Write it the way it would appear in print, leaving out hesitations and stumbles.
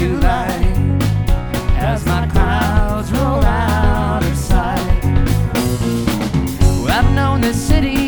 to light as my clouds roll out of sight. Well, I've known this city